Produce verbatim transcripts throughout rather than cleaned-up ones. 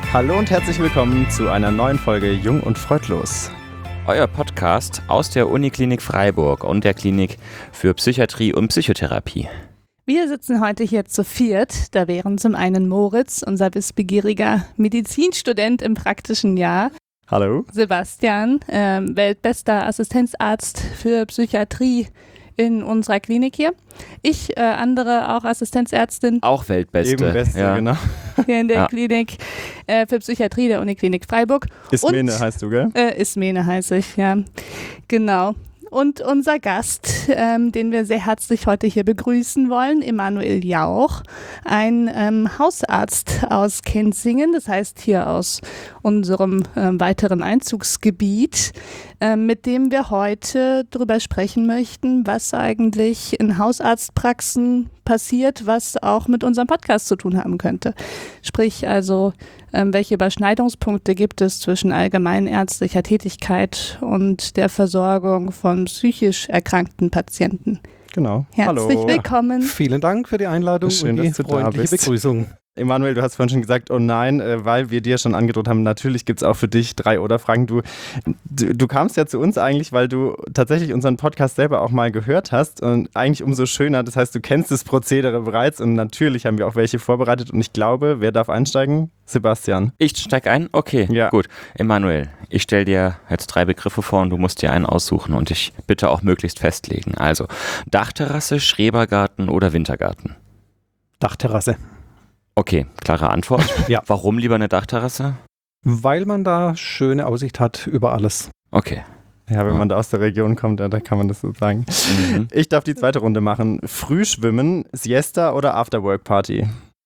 Hallo und herzlich willkommen zu einer neuen Folge Jung und Freudlos. Euer Podcast aus der Uniklinik Freiburg und der Klinik für Psychiatrie und Psychotherapie. Wir sitzen heute hier zu viert. Da wären zum einen Moritz, unser wissbegieriger Medizinstudent im praktischen Jahr. Hallo. Sebastian, ähm, weltbester Assistenzarzt für Psychiatrie in unserer Klinik hier. Ich, äh, andere auch Assistenzärztin. Auch Weltbeste. Eben Beste, ja. genau. Hier in der Ja. Klinik äh, für Psychiatrie der Uniklinik Freiburg. Ismene Und- heißt du, gell? Äh, Ismene heiße ich, ja. Genau. Und unser Gast, ähm, den wir sehr herzlich heute hier begrüßen wollen, Emanuel Jauch, ein ähm, Hausarzt aus Kenzingen, das heißt hier aus unserem ähm, weiteren Einzugsgebiet, ähm, mit dem wir heute darüber sprechen möchten, was eigentlich in Hausarztpraxen passiert, was auch mit unserem Podcast zu tun haben könnte. Sprich also, ähm, welche Überschneidungspunkte gibt es zwischen allgemeinärztlicher Tätigkeit und der Versorgung von psychisch erkrankten Patienten. Genau. Herzlich Hallo. willkommen. Vielen Dank für die Einladung Schön, und die dass du da freundliche bist. Begrüßung. Emanuel, du hast vorhin schon gesagt, oh nein, äh, weil wir dir schon angedroht haben, natürlich gibt es auch für dich drei Oder-Fragen. Du, du, du kamst ja zu uns eigentlich, weil du tatsächlich unseren Podcast selber auch mal gehört hast und eigentlich umso schöner. Das heißt, du kennst das Prozedere bereits und natürlich haben wir auch welche vorbereitet und ich glaube, wer darf einsteigen? Sebastian. Ich steig ein? Okay, Ja. gut. Emanuel, ich stelle dir jetzt drei Begriffe vor und du musst dir einen aussuchen und dich bitte auch möglichst festlegen. Also Dachterrasse, Schrebergarten oder Wintergarten? Dachterrasse. Okay, klare Antwort. Ja. Warum lieber eine Dachterrasse? Weil man da schöne Aussicht hat über alles. Okay. Ja, wenn Ja. man da aus der Region kommt, da, da kann man das so sagen. Mhm. Ich darf die zweite Runde machen. Frühschwimmen, Siesta oder Afterwork-Party?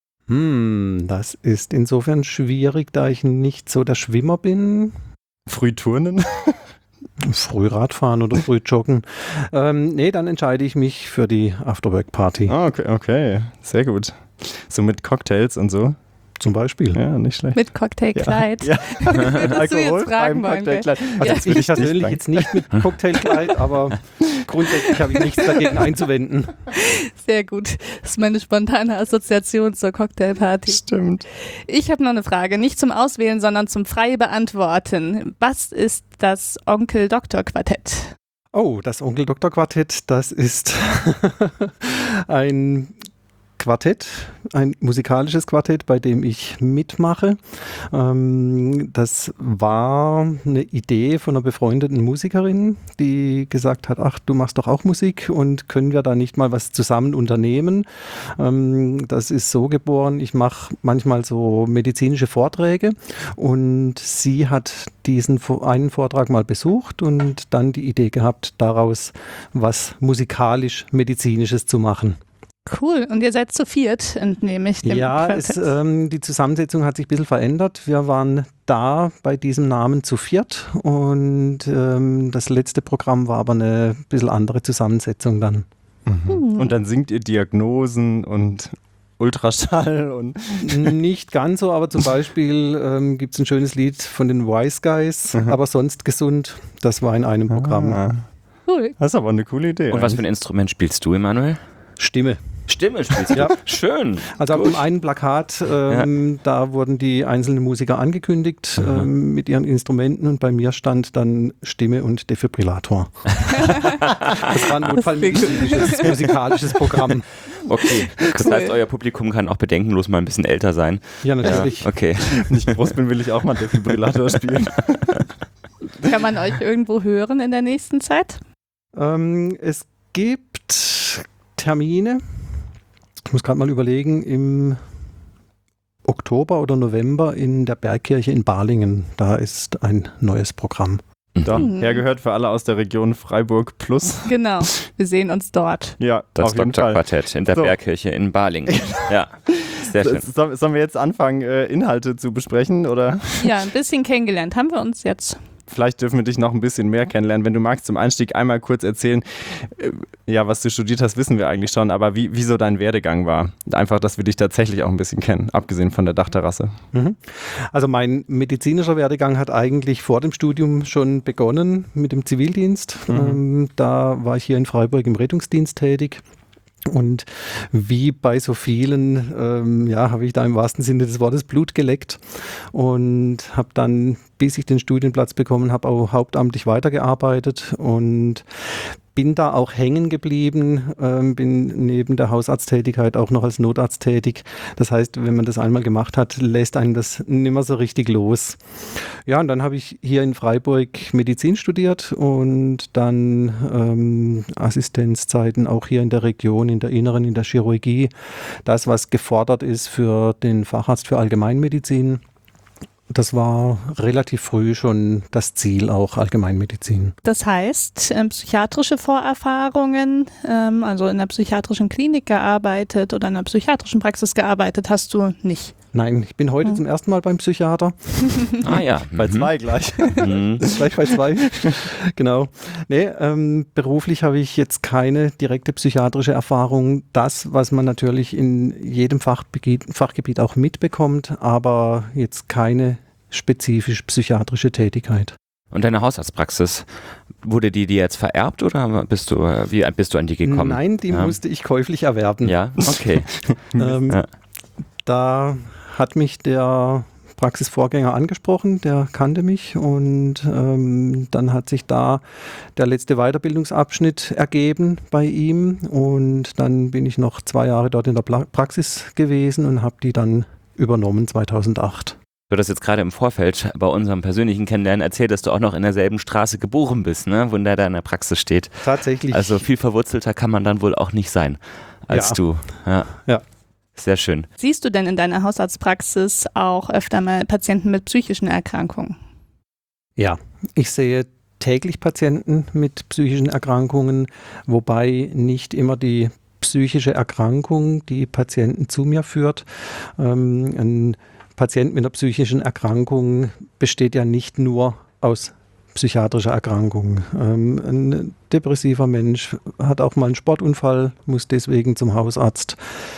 Hm, das ist insofern schwierig, da ich nicht so der Schwimmer bin. Frühturnen? Frühradfahren oder Frühjoggen. ähm, nee, dann entscheide ich mich für die Afterwork-Party Ah, okay, okay, sehr gut. So mit Cocktails und so. zum Beispiel. Ja, nicht schlecht. Mit Cocktailkleid. Ja. Was du jetzt fragen wollen, gell? Cocktailkleid. Also Ja. jetzt will ich persönlich jetzt nicht mit Cocktailkleid, aber grundsätzlich habe ich nichts dagegen einzuwenden. Sehr gut. Das ist meine spontane Assoziation zur Cocktailparty. Stimmt. Ich habe noch eine Frage, nicht zum Auswählen, sondern zum frei beantworten. Was ist das Onkel-Doktor-Quartett? Oh, das Onkel-Doktor-Quartett, das ist ein Quartett, ein musikalisches Quartett, bei dem ich mitmache. Ähm, das war eine Idee von einer befreundeten Musikerin, die gesagt hat, ach, du machst doch auch Musik und können wir da nicht mal was zusammen unternehmen? Ähm, das ist so geboren, ich mache manchmal so medizinische Vorträge und sie hat diesen Vo- einen Vortrag mal besucht und dann die Idee gehabt, daraus was musikalisch-medizinisches zu machen. Cool. Und ihr seid zu viert, entnehme ich dem Ja, Quartett. es, ähm, die Zusammensetzung hat sich ein bisschen verändert. Wir waren da bei diesem Namen zu viert und ähm, das letzte Programm war aber eine bisschen andere Zusammensetzung dann. Hm. Und dann singt ihr Diagnosen und Ultraschall und Nicht ganz so, aber zum Beispiel ähm, gibt es ein schönes Lied von den Wise Guys, Mhm. aber sonst gesund. Das war in einem Programm. Ah, Cool. das ist aber eine coole Idee. Und was für ein Instrument spielst du, Emanuel? Stimme. Stimme spielst du? Ja. Schön. Also auf dem einen Plakat, ähm, da wurden die einzelnen Musiker angekündigt Mhm. ähm, mit ihren Instrumenten und bei mir stand dann Stimme und Defibrillator. Das war ein notfallmedizinisches musikalisches Programm. Okay. Das heißt, euer Publikum kann auch bedenkenlos mal ein bisschen älter sein. Ja, natürlich. Okay. Wenn ich groß bin, will ich auch mal Defibrillator spielen. Kann man euch irgendwo hören in der nächsten Zeit? Ähm, es gibt Termine, ich muss gerade mal überlegen, im Oktober oder November in der Bergkirche in Balingen. Da ist ein neues Programm. Da, Mhm. hergehört für alle aus der Region Freiburg plus. Genau. Wir sehen uns dort. Ja, Das auf jeden Fall. Doktorquartett in der So. Bergkirche in Balingen. Ja, sehr schön. So, sollen wir jetzt anfangen, äh, Inhalte zu besprechen? Oder Ja, ein bisschen kennengelernt haben wir uns jetzt. vielleicht dürfen wir dich noch ein bisschen mehr kennenlernen. Wenn du magst, zum Einstieg einmal kurz erzählen, äh, ja, was du studiert hast, wissen wir eigentlich schon, aber wie, wie so dein Werdegang war. Einfach, dass wir dich tatsächlich auch ein bisschen kennen, abgesehen von der Dachterrasse. Mhm. Also mein medizinischer Werdegang hat eigentlich vor dem Studium schon begonnen mit dem Zivildienst. Mhm. Ähm, da war ich hier in Freiburg im Rettungsdienst tätig Und wie bei so vielen, ähm, ja, habe ich da im wahrsten Sinne des Wortes Blut geleckt und habe dann, bis ich den Studienplatz bekommen habe, auch hauptamtlich weitergearbeitet und bin da auch hängen geblieben, ähm, bin neben der Hausarzttätigkeit auch noch als Notarzt tätig. Das heißt, wenn man das einmal gemacht hat, lässt einen das nimmer so richtig los. Ja, und dann habe ich hier in Freiburg Medizin studiert und dann ähm, Assistenzzeiten auch hier in der Region, in der Inneren, in der Chirurgie. Das, was gefordert ist für den Facharzt für Allgemeinmedizin. Das war relativ früh schon das Ziel, auch Allgemeinmedizin. Das heißt, ähm, psychiatrische Vorerfahrungen, ähm, also in einer psychiatrischen Klinik gearbeitet oder in einer psychiatrischen Praxis gearbeitet, hast du nicht? Nein, ich bin heute Hm. zum ersten Mal beim Psychiater. Ah ja. Bei Mhm. zwei gleich. Mhm. Gleich bei zwei. Genau. Nee, ähm, beruflich habe ich jetzt keine direkte psychiatrische Erfahrung. Das, was man natürlich in jedem Fachgebiet, Fachgebiet auch mitbekommt, aber jetzt keine spezifisch psychiatrische Tätigkeit. Und deine Hausarztpraxis, wurde die dir jetzt vererbt oder bist du, wie bist du an die gekommen? Nein, die Ja. musste ich käuflich erwerben. Ja, okay. Ähm, Ja. Da hat mich der Praxisvorgänger angesprochen, der kannte mich und ähm, dann hat sich da der letzte Weiterbildungsabschnitt ergeben bei ihm und dann bin ich noch zwei Jahre dort in der Pla- Praxis gewesen und habe die dann übernommen zweitausendacht. Du hast jetzt gerade im Vorfeld bei unserem persönlichen Kennenlernen erzählt, dass du auch noch in derselben Straße geboren bist, ne? Wo der da in der Praxis steht. Tatsächlich. Also viel verwurzelter kann man dann wohl auch nicht sein als Ja. du. Ja. Ja. Sehr schön. Siehst du denn in deiner Hausarztpraxis auch öfter mal Patienten mit psychischen Erkrankungen? Ja, ich sehe täglich Patienten mit psychischen Erkrankungen, wobei nicht immer die psychische Erkrankung die Patienten zu mir führt. Ähm, ein Patient mit einer psychischen Erkrankung besteht ja nicht nur aus psychiatrischer Erkrankung. Ähm, ein depressiver Mensch hat auch mal einen Sportunfall, muss deswegen zum Hausarzt.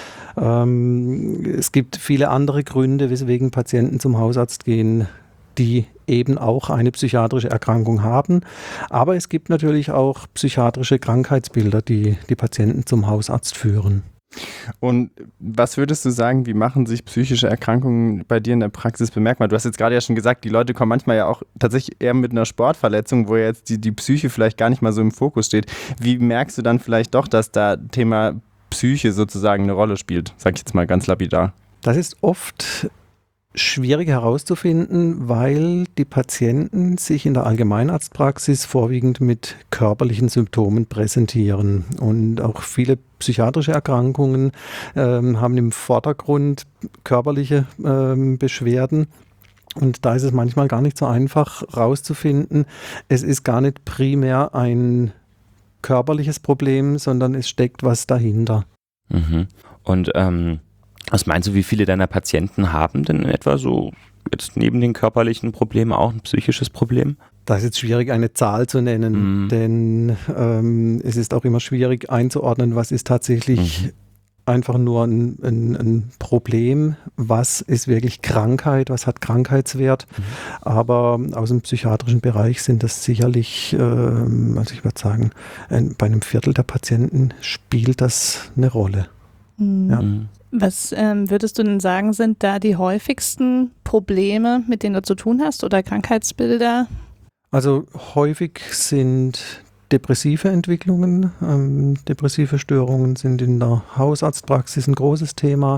Ähm, es gibt viele andere Gründe, weswegen Patienten zum Hausarzt gehen, die eben auch eine psychiatrische Erkrankung haben. Aber es gibt natürlich auch psychiatrische Krankheitsbilder, die die Patienten zum Hausarzt führen. Und was würdest du sagen, wie machen sich psychische Erkrankungen bei dir in der Praxis bemerkbar? Du hast jetzt gerade ja schon gesagt, die Leute kommen manchmal ja auch tatsächlich eher mit einer Sportverletzung, wo jetzt die, die Psyche vielleicht gar nicht mal so im Fokus steht. Wie merkst du dann vielleicht doch, dass da Thema Psyche sozusagen eine Rolle spielt? Sag ich jetzt mal ganz lapidar. Das ist oft schwierig herauszufinden, weil die Patienten sich in der Allgemeinarztpraxis vorwiegend mit körperlichen Symptomen präsentieren. Und auch viele psychiatrische Erkrankungen ähm, haben im Vordergrund körperliche ähm, Beschwerden. Und da ist es manchmal gar nicht so einfach herauszufinden, es ist gar nicht primär ein körperliches Problem, sondern es steckt was dahinter. Mhm. Und ähm, was meinst du, wie viele deiner Patienten haben denn in etwa so jetzt neben den körperlichen Problemen auch ein psychisches Problem? Das ist jetzt schwierig, eine Zahl zu nennen, Mhm. denn ähm, es ist auch immer schwierig einzuordnen, was ist tatsächlich Mhm. einfach nur ein, ein, ein Problem, was ist wirklich Krankheit, was hat Krankheitswert. Mhm. Aber aus dem psychiatrischen Bereich sind das sicherlich, ähm, also ich würde sagen, ein, bei einem Viertel der Patienten spielt das eine Rolle. Mhm. Ja. Mhm. Was ähm, würdest du denn sagen, sind da die häufigsten Probleme, mit denen du zu tun hast oder Krankheitsbilder? Also häufig sind depressive Entwicklungen, ähm, depressive Störungen sind in der Hausarztpraxis ein großes Thema.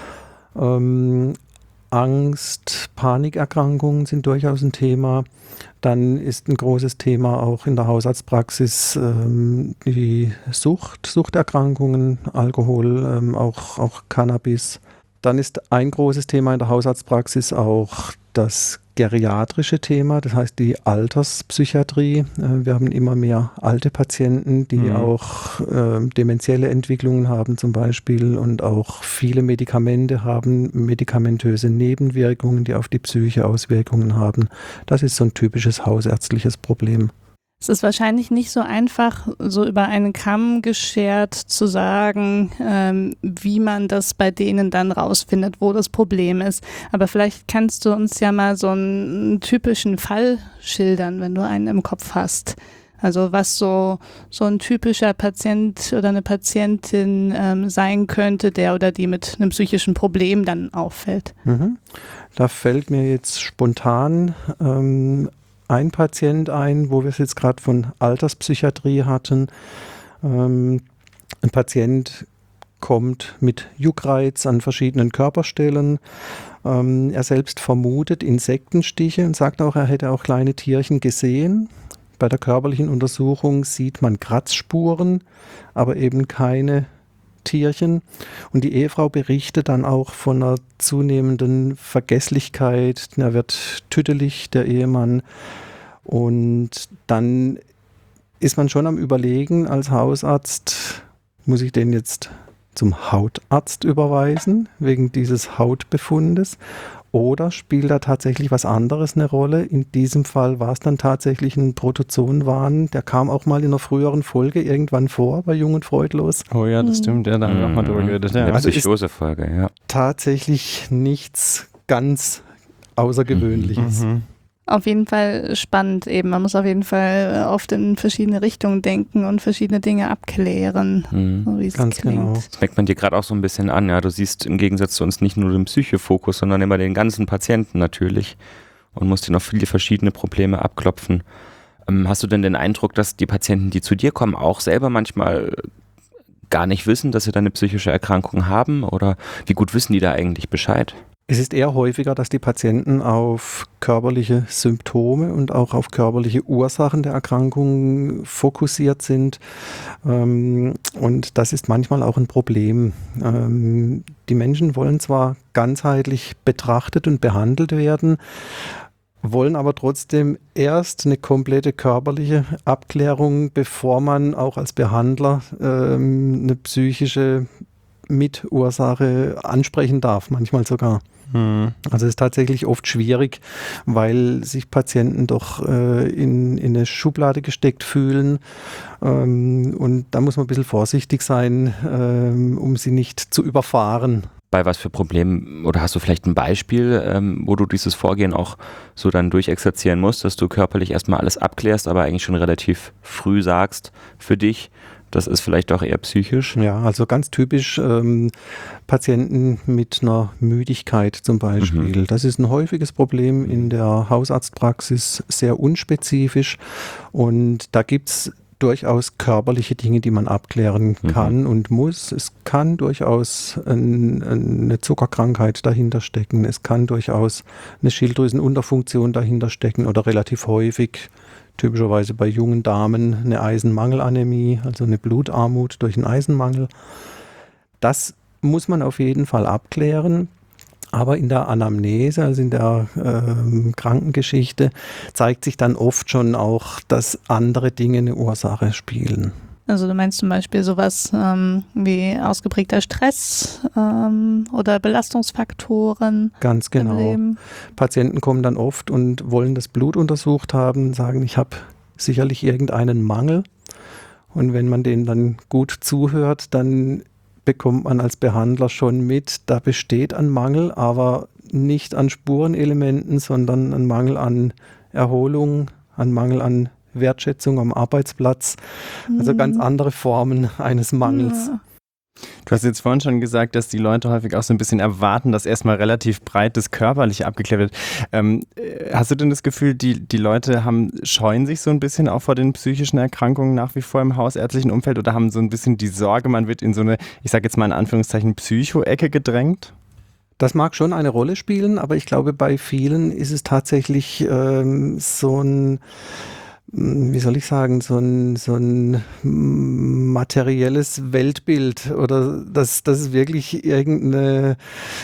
Ähm, Angst, Panikerkrankungen sind durchaus ein Thema. Dann ist ein großes Thema auch in der Hausarztpraxis ähm, die Sucht, Suchterkrankungen, Alkohol, ähm, auch, auch Cannabis. Dann ist ein großes Thema in der Hausarztpraxis auch das geriatrische Thema, das heißt die Alterspsychiatrie. Äh, Wir haben immer mehr alte Patienten, die Mhm. auch äh, dementielle Entwicklungen haben zum Beispiel und auch viele Medikamente haben, medikamentöse Nebenwirkungen, die auf die Psyche Auswirkungen haben. Das ist so ein typisches hausärztliches Problem. Es ist wahrscheinlich nicht so einfach, so über einen Kamm geschert zu sagen, ähm, wie man das bei denen dann rausfindet, wo das Problem ist. Aber vielleicht kannst du uns ja mal so einen typischen Fall schildern, wenn du einen im Kopf hast. Also was so, so ein typischer Patient oder eine Patientin ähm, sein könnte, der oder die mit einem psychischen Problem dann auffällt. Mhm. Da fällt mir jetzt spontan ähm, ein Patient ein, wo wir es jetzt gerade von Alterspsychiatrie hatten. Ähm, ein Patient kommt mit Juckreiz an verschiedenen Körperstellen. Ähm, er selbst vermutet Insektenstiche und sagt auch, er hätte auch kleine Tierchen gesehen. Bei der körperlichen Untersuchung sieht man Kratzspuren, aber eben keine Tierchen. Und die Ehefrau berichtet dann auch von einer zunehmenden Vergesslichkeit. Er wird tüdelig, der Ehemann. Und dann ist man schon am Überlegen als Hausarzt, muss ich den jetzt zum Hautarzt überweisen, wegen dieses Hautbefundes? Oder spielt da tatsächlich was anderes eine Rolle? In diesem Fall war es dann tatsächlich ein Protozoenwahn. Der kam auch mal in einer früheren Folge irgendwann vor bei Jung und Freudlos. Oh ja, das stimmt. Ja, da haben wir auch mal drüber geredet. Ja. In der Also ist Psychose-Folge, ja. Tatsächlich nichts ganz Außergewöhnliches. Mhm. Auf jeden Fall spannend eben. Man muss auf jeden Fall oft in verschiedene Richtungen denken und verschiedene Dinge abklären, Mhm. so wie es Ganz klingt. genau. Das merkt man dir gerade auch so ein bisschen an, ja. Du siehst im Gegensatz zu uns nicht nur den Psychofokus, sondern immer den ganzen Patienten natürlich und musst dir noch viele verschiedene Probleme abklopfen. Ähm, hast du denn den Eindruck, dass die Patienten, die zu dir kommen, auch selber manchmal gar nicht wissen, dass sie da eine psychische Erkrankung haben? Oder wie gut wissen die da eigentlich Bescheid? Es ist eher häufiger, dass die Patienten auf körperliche Symptome und auch auf körperliche Ursachen der Erkrankung fokussiert sind. Ähm, und das ist manchmal auch ein Problem. Ähm, die Menschen wollen zwar ganzheitlich betrachtet und behandelt werden, wollen aber trotzdem erst eine komplette körperliche Abklärung, bevor man auch als Behandler ähm, eine psychische Mitursache ansprechen darf, manchmal sogar. Mhm. Also es ist tatsächlich oft schwierig, weil sich Patienten doch äh, in, in eine Schublade gesteckt fühlen ähm, und da muss man ein bisschen vorsichtig sein, ähm, um sie nicht zu überfahren. Bei was für Problemen, oder hast du vielleicht ein Beispiel, ähm, wo du dieses Vorgehen auch so dann durchexerzieren musst, dass du körperlich erstmal alles abklärst, aber eigentlich schon relativ früh sagst für dich, das ist vielleicht auch eher psychisch? Ja, also ganz typisch ähm, Patienten mit einer Müdigkeit zum Beispiel. Mhm. Das ist ein häufiges Problem in der Hausarztpraxis, sehr unspezifisch und da gibt es durchaus körperliche Dinge, die man abklären kann mhm. und muss. Es kann durchaus ein, eine Zuckerkrankheit dahinter stecken. Es kann durchaus eine Schilddrüsenunterfunktion dahinter stecken oder relativ häufig, typischerweise bei jungen Damen, eine Eisenmangelanämie, also eine Blutarmut durch einen Eisenmangel. Das muss man auf jeden Fall abklären. Aber in der Anamnese, also in der äh, Krankengeschichte, zeigt sich dann oft schon auch, dass andere Dinge eine Ursache spielen. Also du meinst zum Beispiel sowas ähm, wie ausgeprägter Stress ähm, oder Belastungsfaktoren. Ganz genau. Im Leben. Patienten kommen dann oft und wollen das Blut untersucht haben, sagen, ich habe sicherlich irgendeinen Mangel. Und wenn man denen dann gut zuhört, dann bekommt man als Behandler schon mit, da besteht ein Mangel, aber nicht an Spurenelementen, sondern ein Mangel an Erholung, ein Mangel an Wertschätzung am Arbeitsplatz. Also Mhm. ganz andere Formen eines Mangels. Ja. Du hast jetzt vorhin schon gesagt, dass die Leute häufig auch so ein bisschen erwarten, dass erstmal relativ breit das Körperliche abgeklärt wird. Ähm, äh, hast du denn das Gefühl, die, die Leute haben, scheuen sich so ein bisschen auch vor den psychischen Erkrankungen nach wie vor im hausärztlichen Umfeld oder haben so ein bisschen die Sorge, man wird in so eine, ich sage jetzt mal in Anführungszeichen, Psycho-Ecke gedrängt? Das mag schon eine Rolle spielen, aber ich glaube, bei vielen ist es tatsächlich ähm, so ein, wie soll ich sagen, so ein, so ein materielles Weltbild oder dass, dass wirklich irgendeine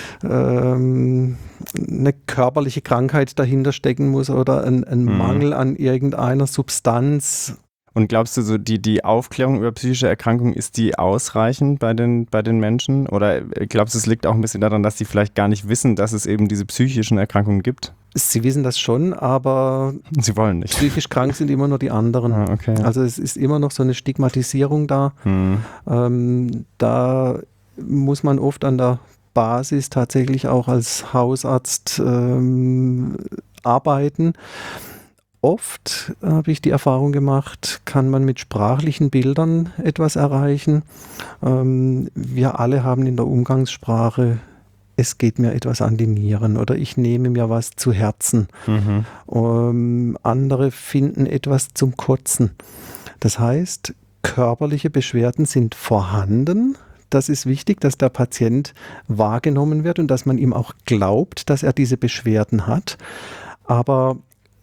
ähm, eine körperliche Krankheit dahinter stecken muss oder ein, ein Mhm. Mangel an irgendeiner Substanz. Und glaubst du, so die, die Aufklärung über psychische Erkrankungen, ist die ausreichend bei den, bei den Menschen? Oder glaubst du, es liegt auch ein bisschen daran, dass die vielleicht gar nicht wissen, dass es eben diese psychischen Erkrankungen gibt? Sie wissen das schon, aber Sie wollen nicht. psychisch krank sind immer nur die anderen. Ah, okay. Also es ist immer noch so eine Stigmatisierung da. Hm. Ähm, da muss man oft an der Basis tatsächlich auch als Hausarzt ähm, arbeiten. oft, habe ich die Erfahrung gemacht, kann man mit sprachlichen Bildern etwas erreichen. Ähm, wir alle haben in der Umgangssprache, es geht mir etwas an die Nieren oder ich nehme mir was zu Herzen. Mhm. Ähm, andere finden etwas zum Kotzen. Das heißt, körperliche Beschwerden sind vorhanden. Das ist wichtig, dass der Patient wahrgenommen wird und dass man ihm auch glaubt, dass er diese Beschwerden hat. Aber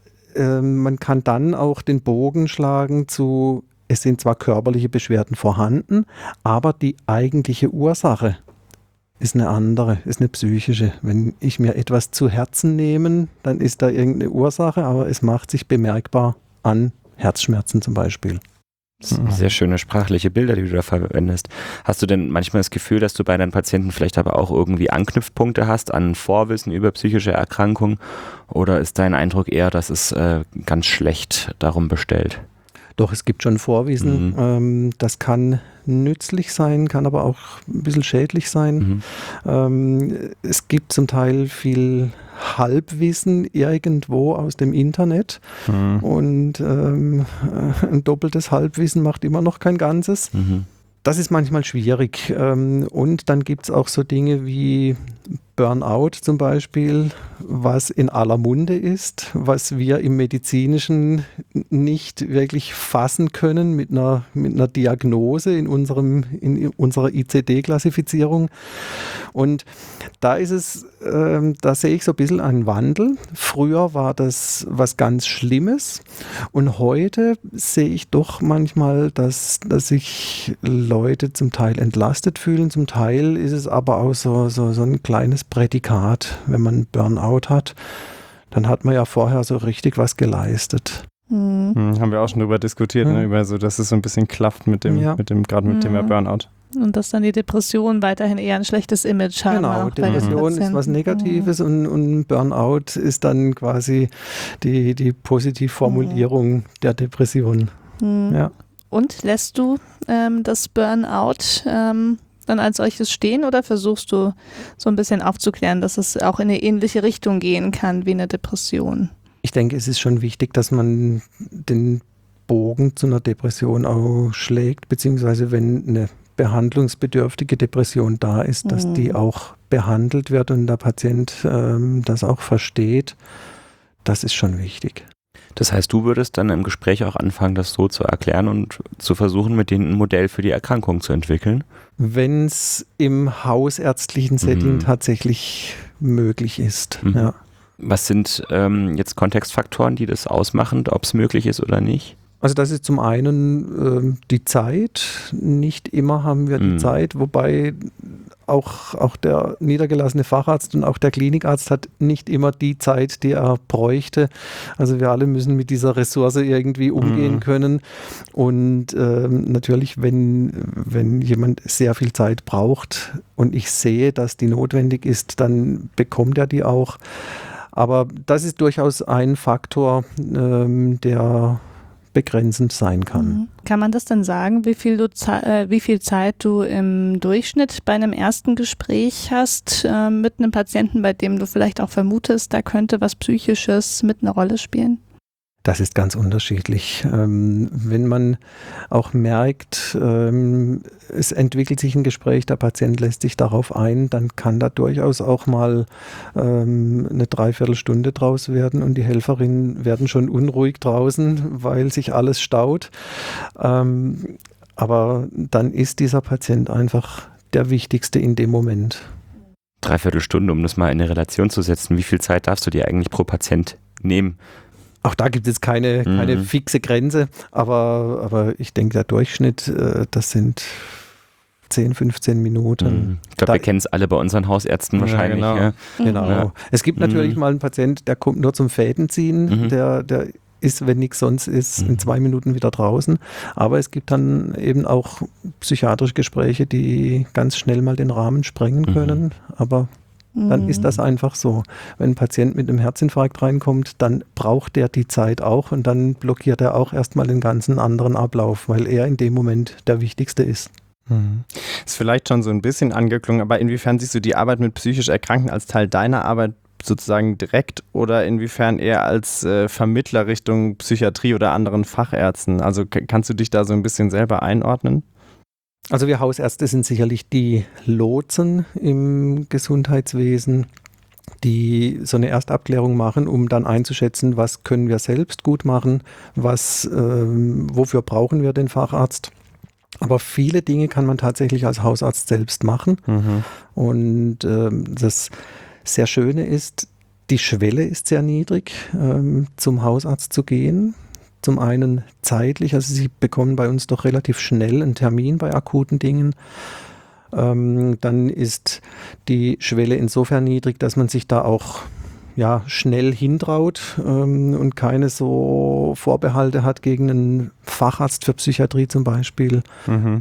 äh, man kann dann auch den Bogen schlagen zu, es sind zwar körperliche Beschwerden vorhanden, aber die eigentliche Ursache ist eine andere, ist eine psychische. Wenn ich mir etwas zu Herzen nehme, dann ist da irgendeine Ursache, aber es macht sich bemerkbar an Herzschmerzen zum Beispiel. Sehr schöne sprachliche Bilder, die du da verwendest. Hast du denn manchmal das Gefühl, dass du bei deinen Patienten vielleicht aber auch irgendwie Anknüpfpunkte hast an Vorwissen über psychische Erkrankungen? Oder ist dein Eindruck eher, dass es äh, ganz schlecht darum bestellt? Doch, es gibt schon Vorwissen. Mhm. Ähm, das kann nützlich sein, kann aber auch ein bisschen schädlich sein. Mhm. Ähm, es gibt zum Teil viel Halbwissen irgendwo aus dem Internet Mhm. und ähm, ein doppeltes Halbwissen macht immer noch kein Ganzes. Mhm. Das ist manchmal schwierig. Ähm, und dann gibt es auch so Dinge wie Burnout zum Beispiel, was in aller Munde ist, was wir im Medizinischen nicht wirklich fassen können mit einer, mit einer Diagnose in, unserem, in unserer I C D-Klassifizierung. Und da ist es, ähm, da sehe ich so ein bisschen einen Wandel. Früher war das was ganz Schlimmes und heute sehe ich doch manchmal, dass, dass sich Leute zum Teil entlastet fühlen. Zum Teil ist es aber auch so, so, so ein kleines Prädikat. Wenn man Burnout hat, dann hat man ja vorher so richtig was geleistet. Mhm. Hm, haben wir auch schon drüber diskutiert, Mhm. ne, über so, dass es so ein bisschen klafft mit dem, Ja. mit dem, gerade mit dem Mhm. Burnout. Und dass dann die Depressionen weiterhin eher ein schlechtes Image haben. Genau, auch bei den Depression ist was Patienten. Negatives und, und Burnout ist dann quasi die, die Positivformulierung der Depression. Mhm. Ja. Und lässt du ähm, das Burnout ähm, dann als solches stehen oder versuchst du so ein bisschen aufzuklären, dass es auch in eine ähnliche Richtung gehen kann wie eine Depression? Ich denke, es ist schon wichtig, dass man den Bogen zu einer Depression auch schlägt, beziehungsweise wenn eine behandlungsbedürftige Depression da ist, dass Mhm. die auch behandelt wird und der Patient ähm, das auch versteht. Das ist schon wichtig. Das heißt, du würdest dann im Gespräch auch anfangen, das so zu erklären und zu versuchen, mit denen ein Modell für die Erkrankung zu entwickeln? Wenn es im hausärztlichen Setting Mhm. tatsächlich möglich ist. Mhm. Ja. Was sind ähm, jetzt Kontextfaktoren, die das ausmachen, ob es möglich ist oder nicht? Also das ist zum einen ähm, die Zeit. Nicht immer haben wir die Mhm. Zeit, wobei auch, auch der niedergelassene Facharzt und auch der Klinikarzt hat nicht immer die Zeit, die er bräuchte. Also wir alle müssen mit dieser Ressource irgendwie umgehen Mhm. können. Und ähm, natürlich, wenn, wenn jemand sehr viel Zeit braucht und ich sehe, dass die notwendig ist, dann bekommt er die auch. Aber das ist durchaus ein Faktor, ähm, der begrenzend sein kann. Mhm. Kann man das denn sagen, wie viel, du, Ze- äh, wie viel Zeit du im Durchschnitt bei einem ersten Gespräch hast äh, mit einem Patienten, bei dem du vielleicht auch vermutest, da könnte was Psychisches mit einer Rolle spielen? Das ist ganz unterschiedlich. Ähm, wenn man auch merkt, ähm, es entwickelt sich ein Gespräch, der Patient lässt sich darauf ein, dann kann da durchaus auch mal ähm, eine Dreiviertelstunde draus werden und die Helferinnen werden schon unruhig draußen, weil sich alles staut. Ähm, aber dann ist dieser Patient einfach der Wichtigste in dem Moment. Dreiviertel Stunde, um das mal in eine Relation zu setzen. Wie viel Zeit darfst du dir eigentlich pro Patient nehmen? Auch da gibt es keine, keine Mhm. fixe Grenze, aber, aber ich denke, der Durchschnitt, äh, das sind zehn, fünfzehn Minuten. Ich glaube, Da- wir kennen es alle bei unseren Hausärzten Ja, wahrscheinlich. genau. Ja. Genau. Ja. Es gibt natürlich Mhm. mal einen Patient, der kommt nur zum Fädenziehen, Mhm. der, der ist, wenn nichts sonst ist, in Mhm. zwei Minuten wieder draußen. Aber es gibt dann eben auch psychiatrische Gespräche, die ganz schnell mal den Rahmen sprengen Mhm. können. Aber dann ist das einfach so. Wenn ein Patient mit einem Herzinfarkt reinkommt, dann braucht der die Zeit auch und dann blockiert er auch erstmal den ganzen anderen Ablauf, weil er in dem Moment der Wichtigste ist. Mhm. Ist vielleicht schon so ein bisschen angeklungen, aber inwiefern siehst du die Arbeit mit psychisch Erkrankten als Teil deiner Arbeit sozusagen direkt oder inwiefern eher als äh, Vermittler Richtung Psychiatrie oder anderen Fachärzten? Also k- kannst du dich da so ein bisschen selber einordnen? Also wir Hausärzte sind sicherlich die Lotsen im Gesundheitswesen, die so eine Erstabklärung machen, um dann einzuschätzen, was können wir selbst gut machen, was, ähm, wofür brauchen wir den Facharzt. Aber viele Dinge kann man tatsächlich als Hausarzt selbst machen. Mhm. Und ähm, das sehr Schöne ist, die Schwelle ist sehr niedrig, ähm, zum Hausarzt zu gehen. Zum einen zeitlich, also Sie bekommen bei uns doch relativ schnell einen Termin bei akuten Dingen. Ähm, dann ist die Schwelle insofern niedrig, dass man sich da auch ja, schnell hintraut ähm, und keine so Vorbehalte hat gegen einen Facharzt für Psychiatrie zum Beispiel. Mhm.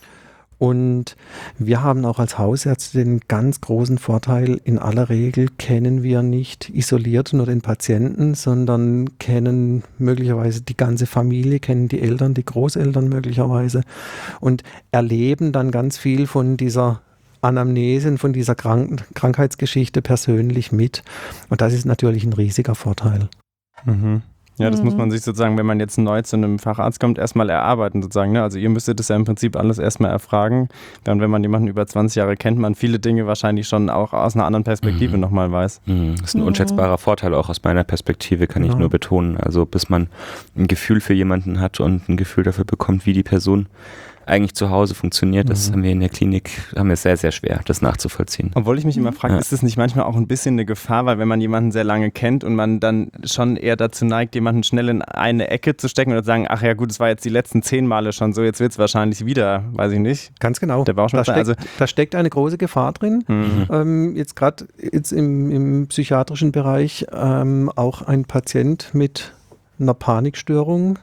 Und wir haben auch als Hausärzte den ganz großen Vorteil, in aller Regel kennen wir nicht isoliert nur den Patienten, sondern kennen möglicherweise die ganze Familie, kennen die Eltern, die Großeltern möglicherweise und erleben dann ganz viel von dieser Anamnese, von dieser Krank- Krankheitsgeschichte persönlich mit. Und das ist natürlich ein riesiger Vorteil. Mhm. Ja, das Mhm. muss man sich sozusagen, wenn man jetzt neu zu einem Facharzt kommt, erstmal erarbeiten sozusagen. Ne? Also ihr müsstet das ja im Prinzip alles erstmal erfragen. Dann, wenn man jemanden über zwanzig Jahre kennt, man viele Dinge wahrscheinlich schon auch aus einer anderen Perspektive Mhm. nochmal weiß. Mhm. Das ist ein Mhm. unschätzbarer Vorteil auch aus meiner Perspektive, kann Genau. ich nur betonen. Also bis man ein Gefühl für jemanden hat und ein Gefühl dafür bekommt, wie die Person eigentlich zu Hause funktioniert, das Mhm. haben wir in der Klinik, haben wir sehr, sehr schwer, das nachzuvollziehen. Obwohl ich mich immer frage, Ja. ist das nicht manchmal auch ein bisschen eine Gefahr, weil wenn man jemanden sehr lange kennt und man dann schon eher dazu neigt, jemanden schnell in eine Ecke zu stecken oder zu sagen, ach ja gut, es war jetzt die letzten zehn Male schon so, jetzt wird es wahrscheinlich wieder, weiß ich nicht. Ganz genau. Der Bauchschmerz, da, steckt, also da steckt eine große Gefahr drin. Mhm. Ähm, jetzt gerade jetzt im, im psychiatrischen Bereich ähm, auch ein Patient mit einer Panikstörung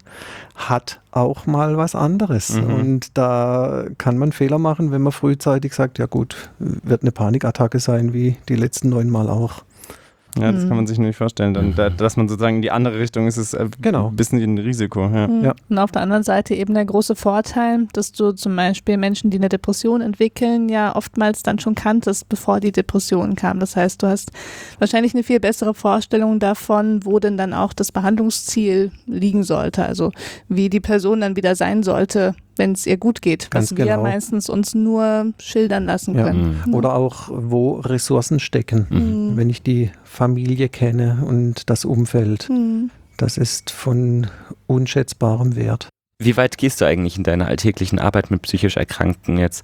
hat auch mal was anderes. Mhm. Und da kann man Fehler machen, wenn man frühzeitig sagt, ja gut, wird eine Panikattacke sein, wie die letzten neun Mal auch. Ja, das Mhm. kann man sich nicht vorstellen. Dann, da, dass man sozusagen in die andere Richtung ist, ist äh, Genau. ein bisschen ein Risiko. Ja. Mhm. Ja. Und auf der anderen Seite eben der große Vorteil, dass du zum Beispiel Menschen, die eine Depression entwickeln, ja oftmals dann schon kanntest, bevor die Depression kam. Das heißt, du hast wahrscheinlich eine viel bessere Vorstellung davon, wo denn dann auch das Behandlungsziel liegen sollte. Also wie die Person dann wieder sein sollte, wenn es ihr gut geht, Ganz was wir genau. meistens uns nur schildern lassen Ja. können. Mhm. Oder auch, wo Ressourcen stecken. Mhm. Wenn ich die Familie kenne und das Umfeld, Mhm. das ist von unschätzbarem Wert. Wie weit gehst du eigentlich in deiner alltäglichen Arbeit mit psychisch Erkrankten jetzt?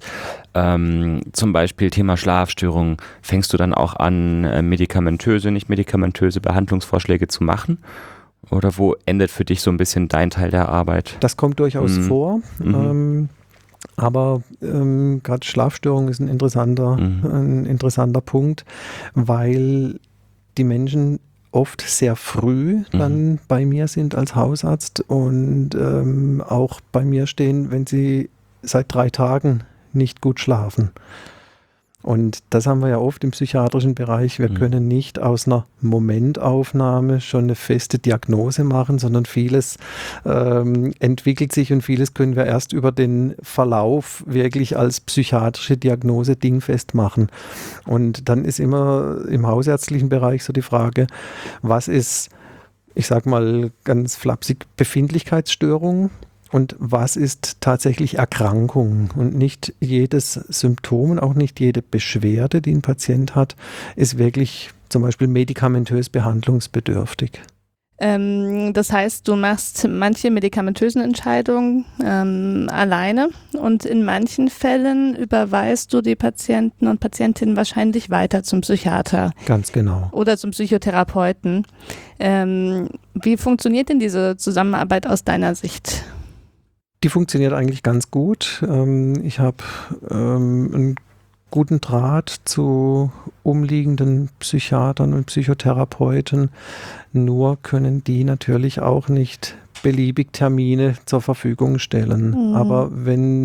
Ähm, zum Beispiel Thema Schlafstörungen. Fängst du dann auch an, äh, medikamentöse, nicht medikamentöse Behandlungsvorschläge zu machen? Oder wo endet für dich so ein bisschen dein Teil der Arbeit? Das kommt durchaus Mhm. vor. Mhm. Ähm, aber ähm, gerade Schlafstörung ist ein interessanter, Mhm. ein interessanter Punkt, weil die Menschen oft sehr früh dann Mhm. bei mir sind als Hausarzt und ähm, auch bei mir stehen, wenn sie seit drei Tagen nicht gut schlafen. Und das haben wir ja oft im psychiatrischen Bereich. Wir Mhm. können nicht aus einer Momentaufnahme schon eine feste Diagnose machen, sondern vieles ähm, entwickelt sich und vieles können wir erst über den Verlauf wirklich als psychiatrische Diagnose dingfest machen. Und dann ist immer im hausärztlichen Bereich so die Frage, was ist, ich sag mal ganz flapsig, Befindlichkeitsstörung? Und was ist tatsächlich Erkrankung? Und nicht jedes Symptom und auch nicht jede Beschwerde, die ein Patient hat, ist wirklich zum Beispiel medikamentös behandlungsbedürftig. Ähm, das heißt, du machst manche medikamentösen Entscheidungen ähm, alleine und in manchen Fällen überweist du die Patienten und Patientinnen wahrscheinlich weiter zum Psychiater Ganz genau. oder zum Psychotherapeuten. Ähm, wie funktioniert denn diese Zusammenarbeit aus deiner Sicht? Die funktioniert eigentlich ganz gut. Ähm, ich habe ähm, einen guten Draht zu umliegenden Psychiatern und Psychotherapeuten. Nur können die natürlich auch nicht beliebig Termine zur Verfügung stellen. Mhm. Aber wenn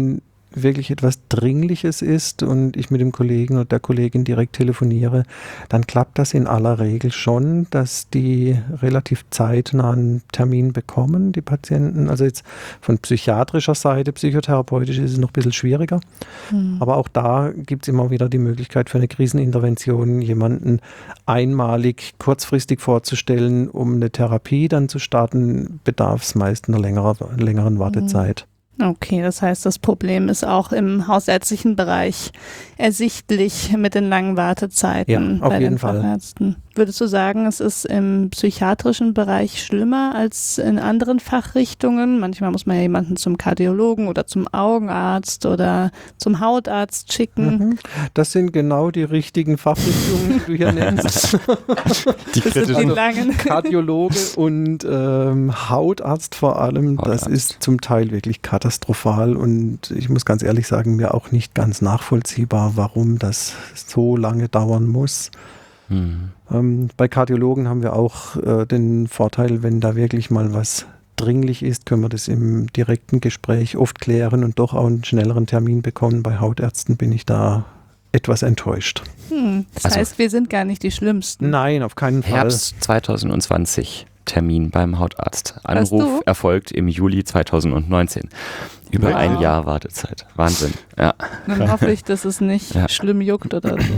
wirklich etwas Dringliches ist und ich mit dem Kollegen oder der Kollegin direkt telefoniere, dann klappt das in aller Regel schon, dass die relativ zeitnah einen Termin bekommen, die Patienten. Also jetzt von psychiatrischer Seite, psychotherapeutisch ist es noch ein bisschen schwieriger. Mhm. Aber auch da gibt es immer wieder die Möglichkeit für eine Krisenintervention, jemanden einmalig kurzfristig vorzustellen, um eine Therapie dann zu starten, bedarf es meist einer längeren, längeren Wartezeit. Okay, das heißt, das Problem ist auch im hausärztlichen Bereich ersichtlich mit den langen Wartezeiten ja, auf bei jeden den Fachärzten. Fall. Würdest du sagen, es ist im psychiatrischen Bereich schlimmer als in anderen Fachrichtungen? Manchmal muss man ja jemanden zum Kardiologen oder zum Augenarzt oder zum Hautarzt schicken. Mhm. Das sind genau die richtigen Fachrichtungen, die du hier nennst. Die kritischen. Also Kardiologe und ähm, Hautarzt vor allem, Hautarzt. Das ist zum Teil wirklich katastrophal und ich muss ganz ehrlich sagen, mir auch nicht ganz nachvollziehbar, warum das so lange dauern muss. Mhm. Ähm, bei Kardiologen haben wir auch äh, den Vorteil, wenn da wirklich mal was dringlich ist, können wir das im direkten Gespräch oft klären und doch auch einen schnelleren Termin bekommen. Bei Hautärzten bin ich da etwas enttäuscht. Hm, das also, heißt, wir sind gar nicht die Schlimmsten. Nein, auf keinen Fall. Herbst zwanzig zwanzig, Termin beim Hautarzt. Anruf erfolgt im Juli zwanzig neunzehn. Über wow. ein Jahr Wartezeit. Wahnsinn. Ja. Dann hoffe ich, dass es nicht ja. schlimm juckt oder so.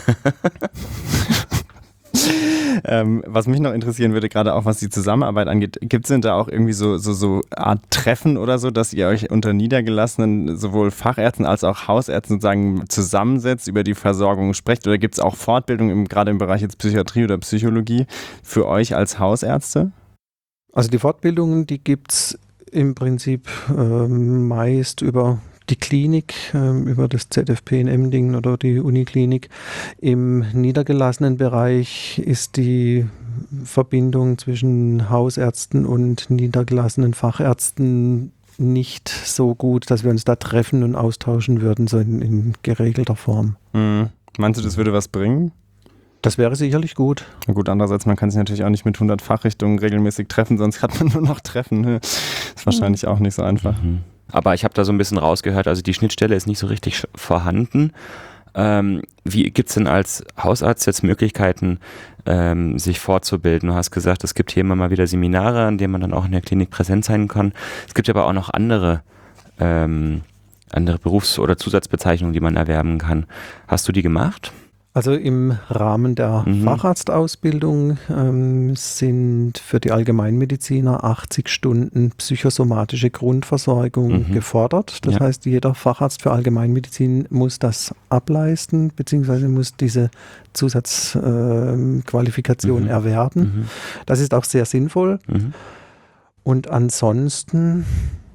ähm, was mich noch interessieren würde, gerade auch was die Zusammenarbeit angeht, gibt es denn da auch irgendwie so, so, so Art Treffen oder so, dass ihr euch unter Niedergelassenen, sowohl Fachärzten als auch Hausärzten sozusagen zusammensetzt, über die Versorgung sprecht? Oder gibt es auch Fortbildung im, gerade im Bereich jetzt Psychiatrie oder Psychologie für euch als Hausärzte? Also die Fortbildungen, die gibt es im Prinzip ähm, meist über die Klinik, ähm, über das Z F P in Emdingen oder die Uniklinik. Im niedergelassenen Bereich ist die Verbindung zwischen Hausärzten und niedergelassenen Fachärzten nicht so gut, dass wir uns da treffen und austauschen würden, so in, in geregelter Form. Mhm. Meinst du, das würde was bringen? Das wäre sicherlich gut. Na gut, andererseits, man kann sich natürlich auch nicht mit hundert Fachrichtungen regelmäßig treffen, sonst hat man nur noch Treffen. Das ist wahrscheinlich mhm. auch nicht so einfach. Mhm. Aber ich habe da so ein bisschen rausgehört, also die Schnittstelle ist nicht so richtig vorhanden. Ähm, wie gibt es denn als Hausarzt jetzt Möglichkeiten, ähm, sich fortzubilden? Du hast gesagt, es gibt hier immer mal wieder Seminare, an denen man dann auch in der Klinik präsent sein kann. Es gibt aber auch noch andere, ähm, andere Berufs- oder Zusatzbezeichnungen, die man erwerben kann. Hast du die gemacht? Also im Rahmen der mhm. Facharztausbildung ähm, sind für die Allgemeinmediziner achtzig Stunden psychosomatische Grundversorgung mhm. gefordert. Das ja. heißt, jeder Facharzt für Allgemeinmedizin muss das ableisten, beziehungsweise muss diese Zusatzqualifikation äh, mhm. erwerben. Mhm. Das ist auch sehr sinnvoll. Mhm. Und ansonsten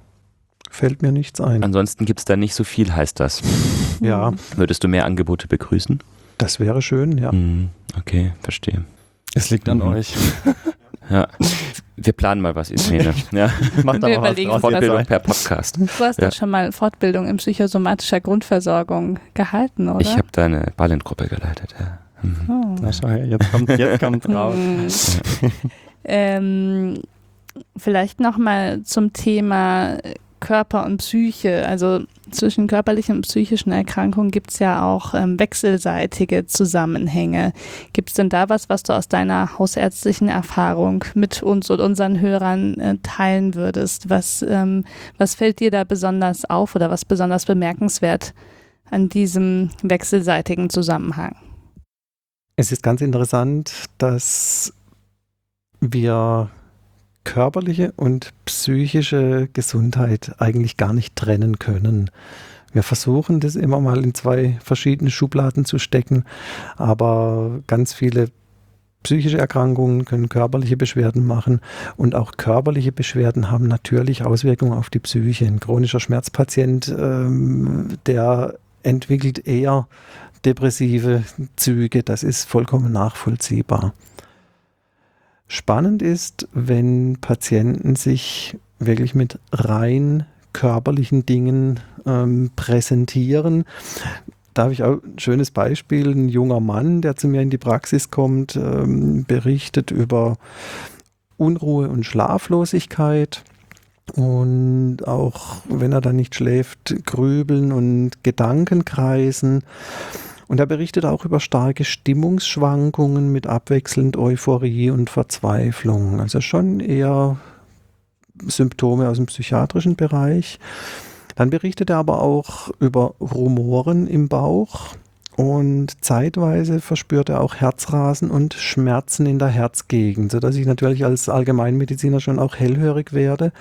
fällt mir nichts ein. Ansonsten gibt es da nicht so viel, heißt das. Ja. Würdest du mehr Angebote begrüßen? Das wäre schön, ja. Okay, verstehe. Es liegt an mhm. euch. Ja, wir planen mal was, Ismene. Ja. Macht wir überlegen uns Fortbildung per Podcast. Du hast ja. doch schon mal Fortbildung in psychosomatischer Grundversorgung gehalten, oder? Ich habe da eine Ballentgruppe geleitet, ja. Mhm. Oh. Na schau her, jetzt kommt jetzt kommt's raus. Ja. ähm, vielleicht nochmal zum Thema Körper und Psyche. Also zwischen körperlichen und psychischen Erkrankungen gibt es ja auch ähm, wechselseitige Zusammenhänge. Gibt es denn da was, was du aus deiner hausärztlichen Erfahrung mit uns und unseren Hörern äh, teilen würdest? Was, ähm, was fällt dir da besonders auf oder was besonders bemerkenswert an diesem wechselseitigen Zusammenhang? Es ist ganz interessant, dass wir körperliche und psychische Gesundheit eigentlich gar nicht trennen können. Wir versuchen das immer mal in zwei verschiedene Schubladen zu stecken, aber ganz viele psychische Erkrankungen können körperliche Beschwerden machen und auch körperliche Beschwerden haben natürlich Auswirkungen auf die Psyche. Ein chronischer Schmerzpatient, ähm, der entwickelt eher depressive Züge, das ist vollkommen nachvollziehbar. Spannend ist, wenn Patienten sich wirklich mit rein körperlichen Dingen ähm, präsentieren. Da habe ich auch ein schönes Beispiel. Ein junger Mann, der zu mir in die Praxis kommt, ähm, berichtet über Unruhe und Schlaflosigkeit. und auch wenn er dann nicht schläft, grübeln und Gedanken kreisen. Und er berichtet auch über starke Stimmungsschwankungen mit abwechselnd Euphorie und Verzweiflung. Also schon eher Symptome aus dem psychiatrischen Bereich. Dann berichtet er aber auch über Rumoren im Bauch und zeitweise verspürt er auch Herzrasen und Schmerzen in der Herzgegend, sodass ich natürlich als Allgemeinmediziner schon auch hellhörig werde.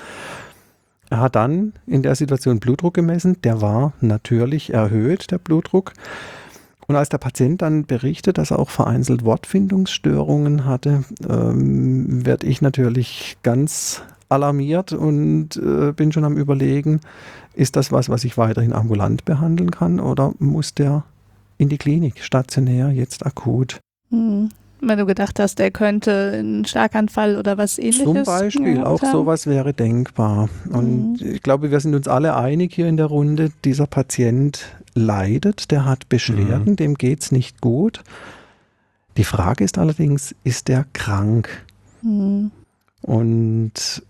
Er hat dann in der Situation Blutdruck gemessen, der war natürlich erhöht, der Blutdruck. Und als der Patient dann berichtet, dass er auch vereinzelt Wortfindungsstörungen hatte, ähm, werde ich natürlich ganz alarmiert und äh, bin schon am Überlegen, ist das was, was ich weiterhin ambulant behandeln kann oder muss der in die Klinik, stationär, jetzt akut? Hm. Wenn du gedacht hast, er könnte einen Schlaganfall oder was Ähnliches. Zum Beispiel, auch haben. sowas wäre denkbar. Und mhm. ich glaube, wir sind uns alle einig hier in der Runde, dieser Patient leidet, der hat Beschwerden, mhm. dem geht es nicht gut. Die Frage ist allerdings, ist der krank? Mhm. Und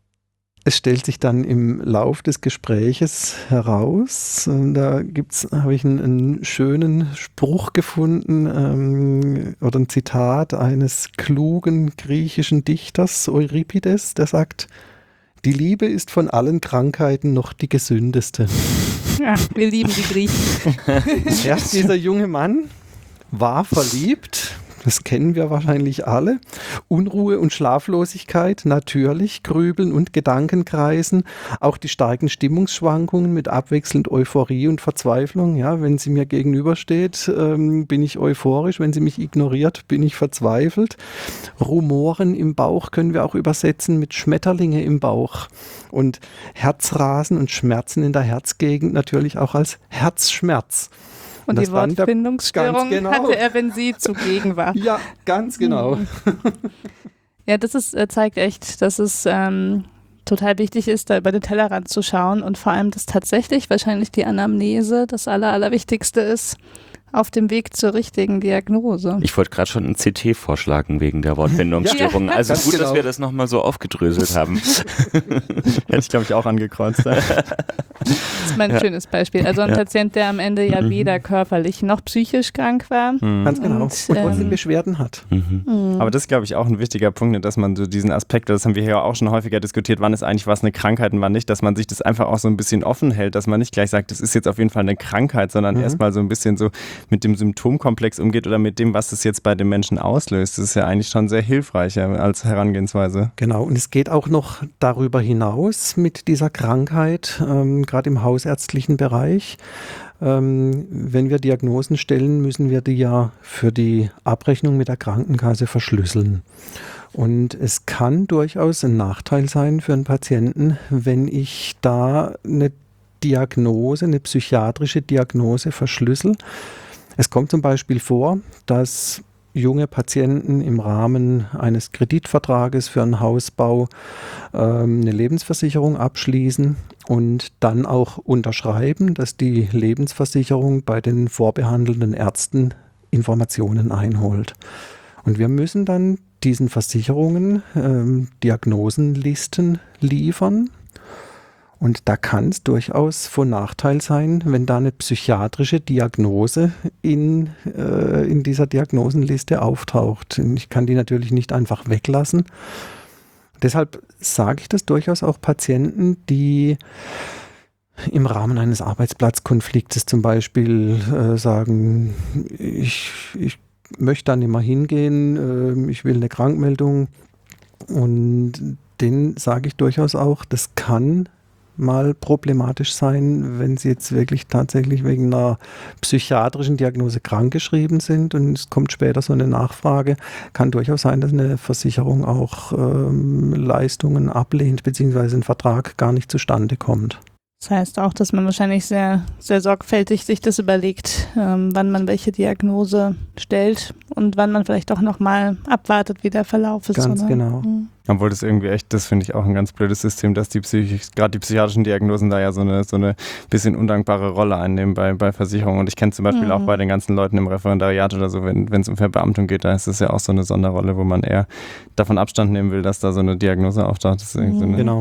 es stellt sich dann im Lauf des Gespräches heraus, da gibt's, habe ich einen, einen schönen Spruch gefunden ähm, oder ein Zitat eines klugen griechischen Dichters, Euripides, der sagt, die Liebe ist von allen Krankheiten noch die gesündeste. Ja, wir lieben die Griechen. Erst dieser junge Mann war verliebt. Das kennen wir wahrscheinlich alle. Unruhe und Schlaflosigkeit, natürlich, Grübeln und Gedankenkreisen, auch die starken Stimmungsschwankungen mit abwechselnd Euphorie und Verzweiflung. Ja, wenn sie mir gegenübersteht, ähm, bin ich euphorisch, wenn sie mich ignoriert, bin ich verzweifelt. Rumoren im Bauch können wir auch übersetzen mit Schmetterlinge im Bauch. Und Herzrasen und Schmerzen in der Herzgegend natürlich auch als Herzschmerz. Und, und die Wortfindungsstörung genau. hatte er, wenn sie zugegen war. Ja, ganz genau. Ja, das ist, äh, zeigt echt, dass es ähm, total wichtig ist, da über den Tellerrand zu schauen und vor allem, dass tatsächlich wahrscheinlich die Anamnese das Aller, Allerwichtigste ist auf dem Weg zur richtigen Diagnose. Ich wollte gerade schon ein C T vorschlagen wegen der Wortfindungsstörung. Ja, also gut, genau. dass wir das nochmal so aufgedröselt haben. Hätte ich, glaube ich, auch angekreuzt. Das ist mein ja. schönes Beispiel. Also ein ja. Patient, der am Ende ja weder körperlich noch psychisch krank war. Mhm. Ganz genau. Und, und trotzdem ähm, Beschwerden hat. Mhm. Mhm. Aber das ist, glaube ich, auch ein wichtiger Punkt, dass man so diesen Aspekt, das haben wir ja auch schon häufiger diskutiert, wann ist eigentlich was eine Krankheit und wann nicht, dass man sich das einfach auch so ein bisschen offen hält, dass man nicht gleich sagt, das ist jetzt auf jeden Fall eine Krankheit, sondern mhm. erstmal so ein bisschen so mit dem Symptomkomplex umgeht oder mit dem, was es jetzt bei den Menschen auslöst. Das ist ja eigentlich schon sehr hilfreich als Herangehensweise. Genau, und es geht auch noch darüber hinaus mit dieser Krankheit, ähm, gerade im hausärztlichen Bereich. Ähm, wenn wir Diagnosen stellen, müssen wir die ja für die Abrechnung mit der Krankenkasse verschlüsseln. Und es kann durchaus ein Nachteil sein für einen Patienten, wenn ich da eine Diagnose, eine psychiatrische Diagnose verschlüssel. Es kommt zum Beispiel vor, dass junge Patienten im Rahmen eines Kreditvertrages für einen Hausbau ähm, eine Lebensversicherung abschließen und dann auch unterschreiben, dass die Lebensversicherung bei den vorbehandelnden Ärzten Informationen einholt. Und wir müssen dann diesen Versicherungen ähm, Diagnosenlisten liefern. Und da kann es durchaus von Nachteil sein, wenn da eine psychiatrische Diagnose in, äh, in dieser Diagnosenliste auftaucht. Ich kann die natürlich nicht einfach weglassen. Deshalb sage ich das durchaus auch Patienten, die im Rahmen eines Arbeitsplatzkonfliktes zum Beispiel äh, sagen, ich, ich möchte da nicht mehr hingehen, äh, ich will eine Krankmeldung. Und denen sage ich durchaus auch, das kann mal problematisch sein, wenn sie jetzt wirklich tatsächlich wegen einer psychiatrischen Diagnose krankgeschrieben sind und es kommt später so eine Nachfrage, kann durchaus sein, dass eine Versicherung auch ähm, Leistungen ablehnt, beziehungsweise ein Vertrag gar nicht zustande kommt. Das heißt auch, dass man wahrscheinlich sehr, sehr sorgfältig sich das überlegt, ähm, wann man welche Diagnose stellt und wann man vielleicht auch nochmal abwartet, wie der Verlauf ist. Ganz oder? genau. Mhm. Obwohl das irgendwie echt, das finde ich auch ein ganz blödes System, dass die Psych- gerade die psychiatrischen Diagnosen da ja so eine, so eine bisschen undankbare Rolle einnehmen bei, bei Versicherungen. Und ich kenne zum Beispiel mhm. auch bei den ganzen Leuten im Referendariat oder so, wenn es um Verbeamtung geht, da ist es ja auch so eine Sonderrolle, wo man eher davon Abstand nehmen will, dass da so eine Diagnose auftaucht. Das ist mhm. so eine genau.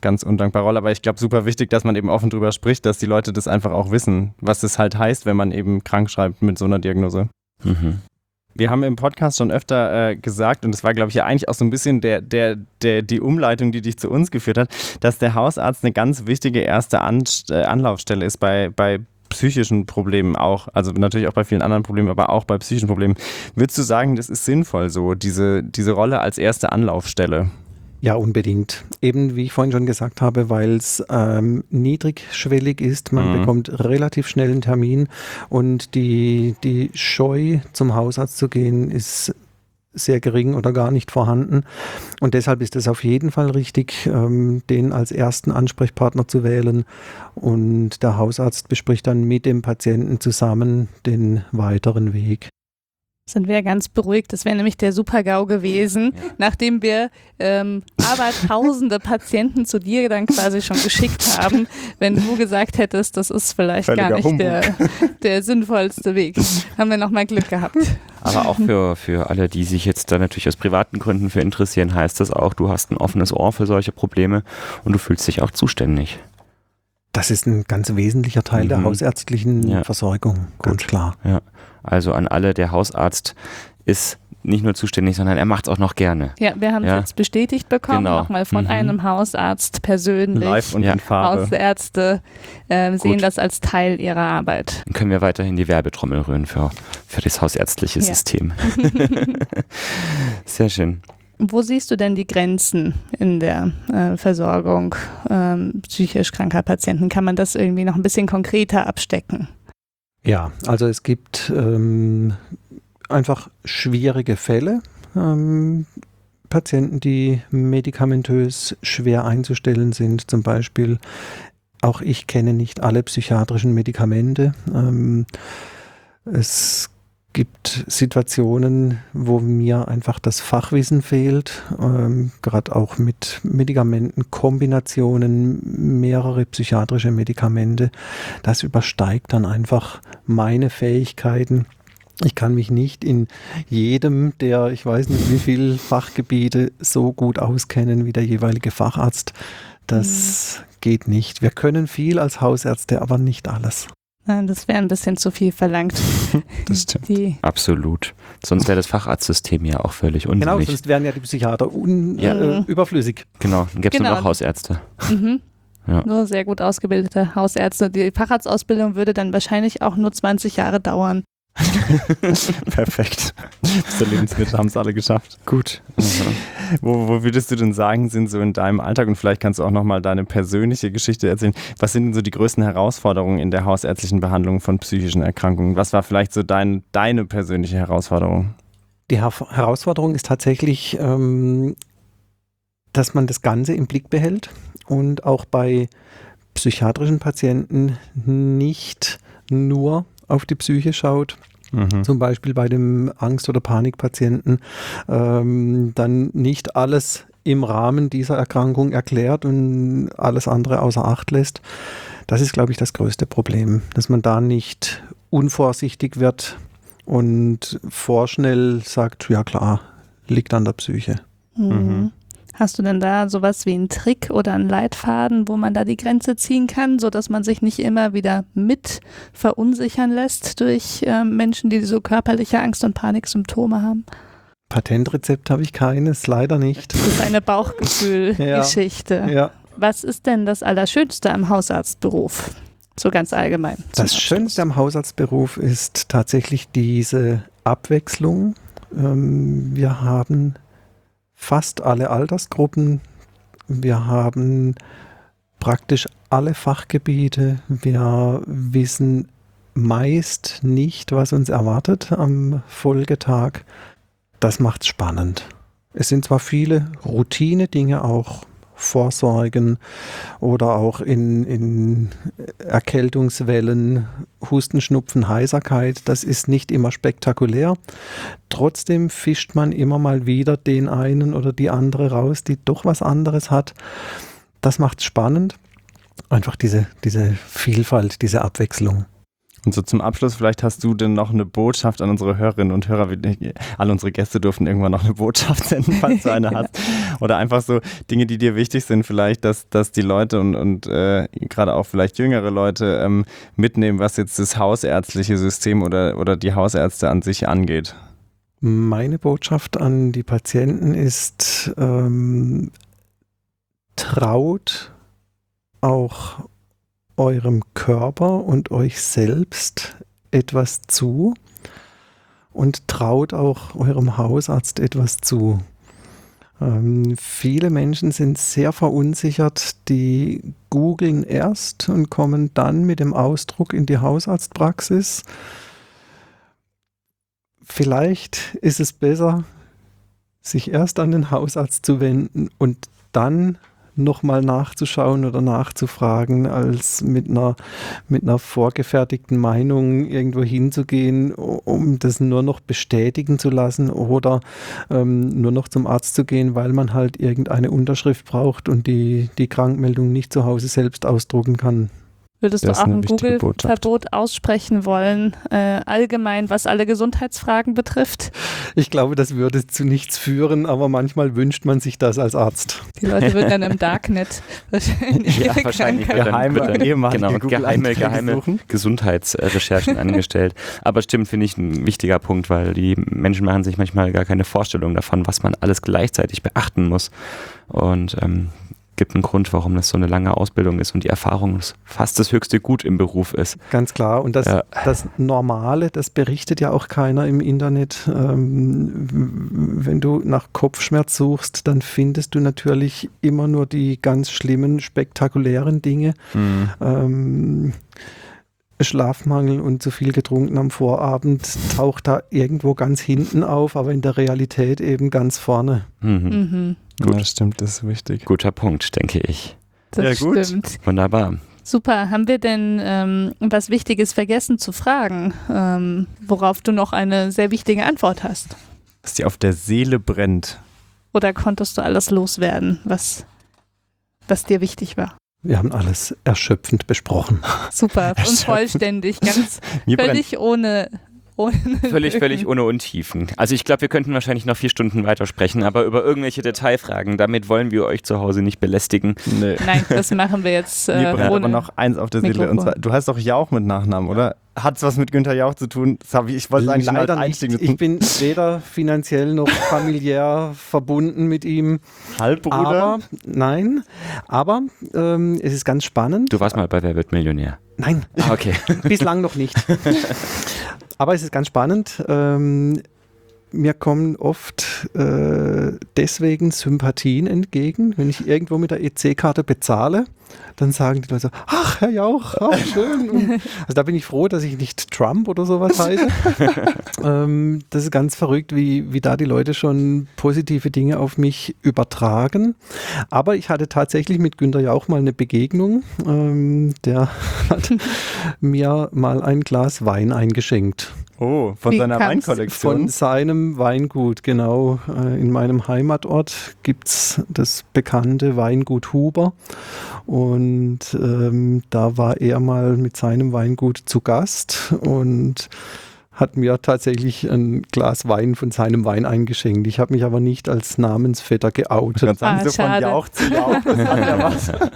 ganz undankbare Rolle. Aber ich glaube, super wichtig, dass man eben offen drüber spricht, dass die Leute das einfach auch wissen, was es halt heißt, wenn man eben krank schreibt mit so einer Diagnose. Mhm. Wir haben im Podcast schon öfter äh, gesagt, und das war, glaube ich, ja eigentlich auch so ein bisschen der, der, der, die Umleitung, die dich zu uns geführt hat, dass der Hausarzt eine ganz wichtige erste An- äh, Anlaufstelle ist bei, bei psychischen Problemen auch. Also natürlich auch bei vielen anderen Problemen, aber auch bei psychischen Problemen. Würdest du sagen, das ist sinnvoll so, diese, diese Rolle als erste Anlaufstelle? Ja, unbedingt. Eben wie ich vorhin schon gesagt habe, weil es ähm, niedrigschwellig ist, man Mhm. bekommt relativ schnell einen Termin und die, die Scheu zum Hausarzt zu gehen ist sehr gering oder gar nicht vorhanden. Und deshalb ist es auf jeden Fall richtig, ähm, den als ersten Ansprechpartner zu wählen. Und der Hausarzt bespricht dann mit dem Patienten zusammen den weiteren Weg. Sind wir ganz beruhigt. Das wäre nämlich der Super-GAU gewesen, Ja. nachdem wir ähm, aber tausende Patienten zu dir dann quasi schon geschickt haben, wenn du gesagt hättest, das ist vielleicht Völliger gar nicht Humbug. der, der sinnvollste Weg. Haben wir nochmal Glück gehabt. Aber auch für, für alle, die sich jetzt da natürlich aus privaten Gründen für interessieren, heißt das auch, du hast ein offenes Ohr für solche Probleme und du fühlst dich auch zuständig. Das ist ein ganz wesentlicher Teil der Mhm. hausärztlichen Ja. Versorgung, ganz klar. Ja. Also an alle, der Hausarzt ist nicht nur zuständig, sondern er macht es auch noch gerne. Ja, wir haben es Ja. jetzt bestätigt bekommen, Genau. nochmal von Mhm. einem Hausarzt persönlich. Live und Ja. in Farbe. Hausärzte äh, sehen Gut. das als Teil ihrer Arbeit. Dann können wir weiterhin die Werbetrommel rühren für, für das hausärztliche Ja. System. Sehr schön. Wo siehst du denn die Grenzen in der äh, Versorgung ähm, psychisch kranker Patienten? Kann man das irgendwie noch ein bisschen konkreter abstecken? Ja, also es gibt ähm, einfach schwierige Fälle. Ähm, Patienten, die medikamentös schwer einzustellen sind, zum Beispiel. Auch ich kenne nicht alle psychiatrischen Medikamente. Ähm, es gibt Situationen, wo mir einfach das Fachwissen fehlt, ähm, gerade auch mit Medikamentenkombinationen, mehrere psychiatrische Medikamente. Das übersteigt dann einfach meine Fähigkeiten. Ich kann mich nicht in jedem der, ich weiß nicht wie viele Fachgebiete so gut auskennen wie der jeweilige Facharzt. Das mhm. geht nicht. Wir können viel als Hausärzte, aber nicht alles. Nein, das wäre ein bisschen zu viel verlangt. Das stimmt. Die, Absolut. Sonst wäre das Facharztsystem ja auch völlig unsinnig. Genau, sonst wären ja die Psychiater un, Ja. äh, überflüssig. Genau, dann gäbe es Genau. nur noch Hausärzte. mhm. Ja. Nur sehr gut ausgebildete Hausärzte. Die Facharztausbildung würde dann wahrscheinlich auch nur zwanzig Jahre dauern. Perfekt. Bis zur Lebensmitte haben es alle geschafft. Gut. Mhm. Wo, wo würdest du denn sagen, sind so in deinem Alltag, und vielleicht kannst du auch nochmal deine persönliche Geschichte erzählen, was sind denn so die größten Herausforderungen in der hausärztlichen Behandlung von psychischen Erkrankungen? Was war vielleicht so dein, deine persönliche Herausforderung? Die Her Herausforderung ist tatsächlich, ähm, dass man das Ganze im Blick behält und auch bei psychiatrischen Patienten nicht nur auf die Psyche schaut. Mhm. Zum Beispiel bei dem Angst- oder Panikpatienten ähm, dann nicht alles im Rahmen dieser Erkrankung erklärt und alles andere außer Acht lässt. Das ist, glaube ich, das größte Problem, dass man da nicht unvorsichtig wird und vorschnell sagt, ja klar, liegt an der Psyche. Mhm. Mhm. Hast du denn da sowas wie einen Trick oder einen Leitfaden, wo man da die Grenze ziehen kann, sodass man sich nicht immer wieder mit verunsichern lässt durch äh, Menschen, die so körperliche Angst- und Paniksymptome haben? Patentrezept habe ich keines, leider nicht. Das ist eine Bauchgefühl-Geschichte. Ja. Was ist denn das Allerschönste am Hausarztberuf? So ganz allgemein. zum Das Abschluss. Schönste am Hausarztberuf ist tatsächlich diese Abwechslung. Ähm, wir haben fast alle Altersgruppen. Wir haben praktisch alle Fachgebiete. Wir wissen meist nicht, was uns erwartet am Folgetag. Das macht's spannend. Es sind zwar viele Routine-Dinge auch, Vorsorgen oder auch in, in Erkältungswellen, Husten, Schnupfen, Heiserkeit. Das ist nicht immer spektakulär. Trotzdem fischt man immer mal wieder den einen oder die andere raus, die doch was anderes hat. Das macht es spannend. Einfach diese, diese Vielfalt, diese Abwechslung. Und so zum Abschluss, vielleicht hast du denn noch eine Botschaft an unsere Hörerinnen und Hörer. Alle unsere Gäste durften irgendwann noch eine Botschaft senden, falls du eine hast. Oder einfach so Dinge, die dir wichtig sind, vielleicht, dass, dass die Leute und, und äh, gerade auch vielleicht jüngere Leute ähm, mitnehmen, was jetzt das hausärztliche System oder, oder die Hausärzte an sich angeht. Meine Botschaft an die Patienten ist, ähm, traut auch eurem Körper und euch selbst etwas zu und traut auch eurem Hausarzt etwas zu. Ähm, viele Menschen sind sehr verunsichert, die googeln erst und kommen dann mit dem Ausdruck in die Hausarztpraxis. Vielleicht ist es besser, sich erst an den Hausarzt zu wenden und dann nochmal nachzuschauen oder nachzufragen, als mit einer, mit einer vorgefertigten Meinung irgendwo hinzugehen, um das nur noch bestätigen zu lassen oder ähm, nur noch zum Arzt zu gehen, weil man halt irgendeine Unterschrift braucht und die, die Krankmeldung nicht zu Hause selbst ausdrucken kann. Würdest du Das ist auch eine ein wichtige Google-Verbot aussprechen wollen, äh, allgemein, was alle Gesundheitsfragen betrifft? Ich glaube, das würde zu nichts führen, aber manchmal wünscht man sich das als Arzt. Die Leute würden dann im Darknet wahrscheinlich Ja, ihre wahrscheinlich Krankheit- wird dann, Geheime- wird dann ehemalige genau, geheime, Google-Einträge geheime suchen. Gesundheitsrecherchen angestellt. Aber stimmt, finde ich ein wichtiger Punkt, weil die Menschen machen sich manchmal gar keine Vorstellung davon, was man alles gleichzeitig beachten muss. Und ähm, gibt einen Grund, warum das so eine lange Ausbildung ist und die Erfahrung fast das höchste Gut im Beruf ist. Ganz klar. Und das, Ja. das Normale, das berichtet ja auch keiner im Internet. Ähm, wenn du nach Kopfschmerz suchst, dann findest du natürlich immer nur die ganz schlimmen, spektakulären Dinge. Mhm. Ähm, Schlafmangel und zu viel getrunken am Vorabend taucht da irgendwo ganz hinten auf, aber in der Realität eben ganz vorne. Mhm. Mhm, Gut, ja, stimmt, das ist wichtig. Guter Punkt, denke ich. das Ja, gut. stimmt. Wunderbar. Super. Haben wir denn ähm, was Wichtiges vergessen zu fragen, ähm, worauf du noch eine sehr wichtige Antwort hast? Dass die auf der Seele brennt. Oder konntest du alles loswerden, was, was dir wichtig war? Wir haben alles erschöpfend besprochen. Super und Erschöpfend. vollständig, ganz Mir brennt. völlig ohne, ohne Völlig, völlig ohne Untiefen. Also ich glaube, wir könnten wahrscheinlich noch vier Stunden weitersprechen, aber über irgendwelche Detailfragen, damit wollen wir euch zu Hause nicht belästigen. Nee. Nein, das machen wir jetzt Mir äh, brennt aber ohne. noch eins auf der Seele. Mikrofon. Und zwar, du heißt doch Jauch mit Nachnamen, oder? Hat es was mit Günther Jauch zu tun? Das hab ich, ich wollte es eigentlich schon als Leider nicht. Einstieg Ich nutzen. bin weder finanziell noch familiär verbunden mit ihm. Halbbruder? Aber, nein, aber ähm, es ist ganz spannend. Du warst mal bei Wer wird Millionär? Nein, Ah, okay. bislang noch nicht. Aber es ist ganz spannend. Ähm, mir kommen oft äh, deswegen Sympathien entgegen, wenn ich irgendwo mit der E C-Karte bezahle. Dann sagen die Leute so, ach, Herr Jauch, ach, schön. Und, also da bin ich froh, dass ich nicht Trump oder sowas heiße. ähm, das ist ganz verrückt, wie, wie da die Leute schon positive Dinge auf mich übertragen. Aber ich hatte tatsächlich mit Günther Jauch mal eine Begegnung. Ähm, der hat mir mal ein Glas Wein eingeschenkt. Oh, von Wie seiner kam's? Weinkollektion. Von seinem Weingut, genau. Äh, In meinem Heimatort gibt es das bekannte Weingut Huber. Und ähm, da war er mal mit seinem Weingut zu Gast und hat mir tatsächlich ein Glas Wein von seinem Wein eingeschenkt. Ich habe mich aber nicht als Namensvetter geoutet. Ganz sagen, Ah, so von schade. Jauch zu Jauch. Das hat ja was. Da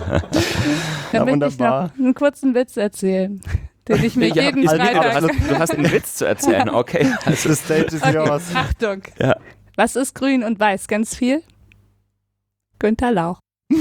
Ja, möchte ich noch wunderbar. einen kurzen Witz erzählen, den ich mir Ja, jeden also, du, Freitag... hast, du hast einen Witz zu erzählen, okay. The stage is Okay, yours. Achtung. Ja. Was ist grün und weiß? Ganz viel? Günther Lauch.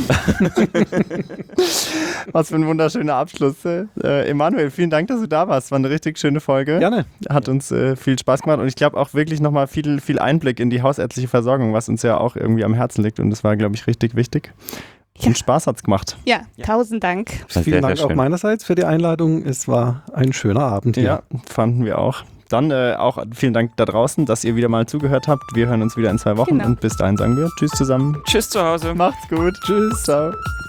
Was für ein wunderschöner Abschluss. Äh, Emanuel, vielen Dank, dass du da warst. War eine richtig schöne Folge. Gerne. Hat uns äh, viel Spaß gemacht und ich glaube auch wirklich nochmal viel, viel Einblick in die hausärztliche Versorgung, was uns ja auch irgendwie am Herzen liegt und das war, glaube ich, richtig wichtig. Ja. Und Spaß hat's gemacht. Ja, Ja. tausend Dank. Das war Vielen sehr, Dank sehr auch schön. meinerseits für die Einladung. Es war ein schöner Abend hier. Ja, fanden wir auch. Dann äh, auch vielen Dank da draußen, dass ihr wieder mal zugehört habt. Wir hören uns wieder in zwei Wochen Genau. und bis dahin sagen wir Tschüss zusammen. Tschüss zu Hause. Macht's gut. Tschüss. Ciao.